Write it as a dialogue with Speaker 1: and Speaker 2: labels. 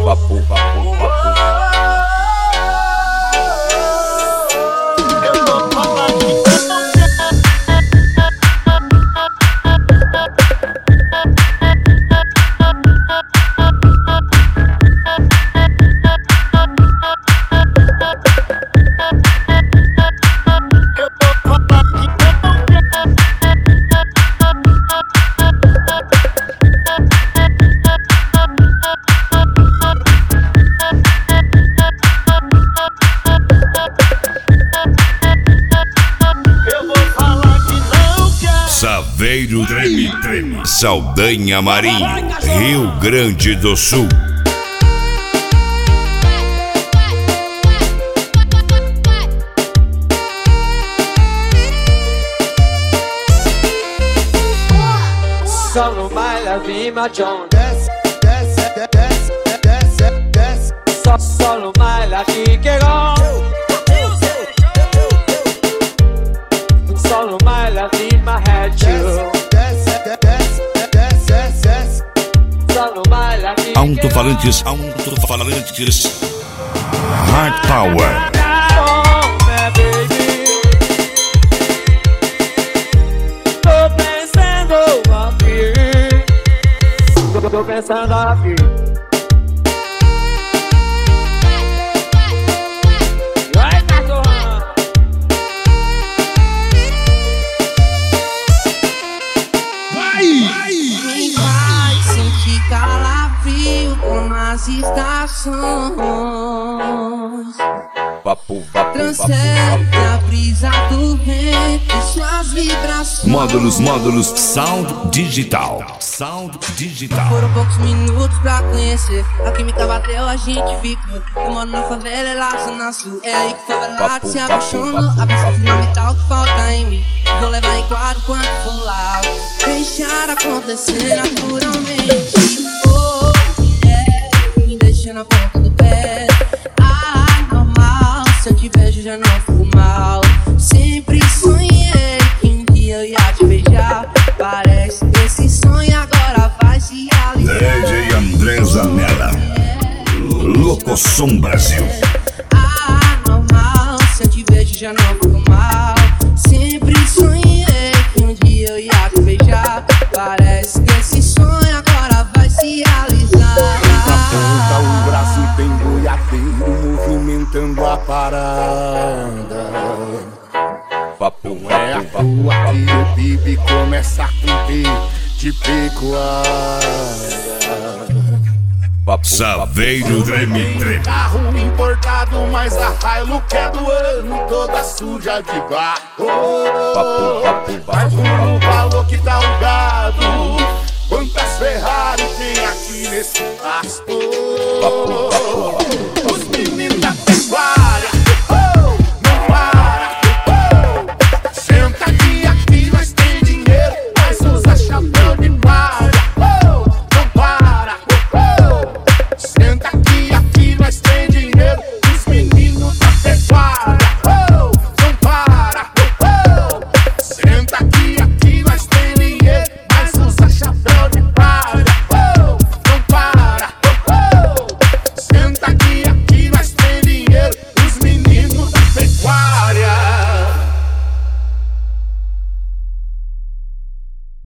Speaker 1: Papo, papo, papo.
Speaker 2: Saveiro Treme Treme, Saldanha Marinho, Rio Grande do Sul.
Speaker 3: Solo baila Vima John, desce, desce, desce, desce, desce. Solo baila Kikegon. Solo baila Vima Hatchu. Desce, desce, desce, desce. Solo baila Kikegon.
Speaker 2: Alto-falantes, Hard Power.
Speaker 3: Tô pensando aqui. Vai, cachorrão.
Speaker 4: Quem vai sentir calafrio como as estações?
Speaker 1: Papo, papo,
Speaker 4: Transcende a brisa do vento e suas vibrações.
Speaker 2: Módulos, Sound Digital.
Speaker 4: Foram poucos minutos pra conhecer. A química bateu, a gente ficou. Eu moro na favela, ela zona sul. É aí que favelado se apaixonou. A pessoa fundamental que falta em mim. Vou levar em quadro quando for lá. Deixar acontecer naturalmente. Oh, yeah, me deixa na ponta do pé. Normal, se eu te vejo já não fico mal. Sempre sonhei que um dia eu ia te beijar. Parece que esse sonho agora vai se realizar.
Speaker 2: DJ André Zanella, Locosom Brasil.
Speaker 4: Normal, se eu te vejo já não fico mal. Sempre sonhei que um dia eu ia te beijar. Parece que esse sonho agora vai se realizar.
Speaker 5: Na ponta o braço tem boiadeiro movimentando a parada.
Speaker 1: papo,
Speaker 5: É a rua que o Bibi começa a cumprir de pecuária.
Speaker 2: Saveiro Treme Treme.
Speaker 5: Carro importado, mas a Hilux é do ano, toda suja de barro. Mas o valor que tá o gado, quantas Ferrari tem aqui nesse pasto?